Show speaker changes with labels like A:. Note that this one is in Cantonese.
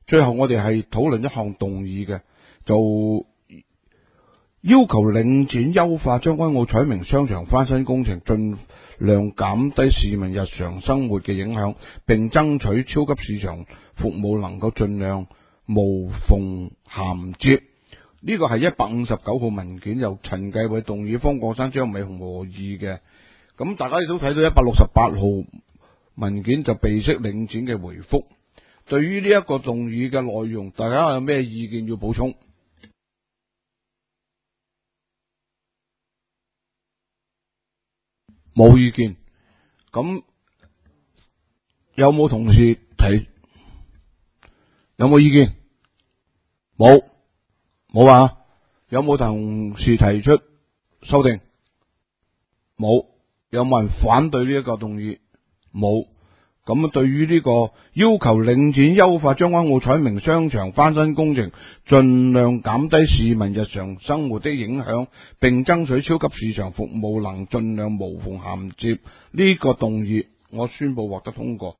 A: 最後我哋係討論一項動議嘅，就要求領展優化將軍澳彩明商場翻新工程，盡量減低市民日常生活嘅影響，並爭取超級市場服務能夠盡量無縫銜接。呢個係159號文件，由陳繼偉動議，方國珊、張美雄和議嘅。咁大家亦都睇到168號文件就備悉領展嘅回覆。對於呢一個動議嘅內容，大家有咩意見要補充？冇意見。咁有冇同事提？有冇意見？冇啊。有冇同事提出修訂？冇。有冇人反對呢一個動議？冇。咁對於呢個要求領展優化將軍澳彩明商場翻新工程，盡量減低市民日常生活的影響，並爭取超級市場服務能盡量無縫銜接呢個動議，我宣布獲得通過。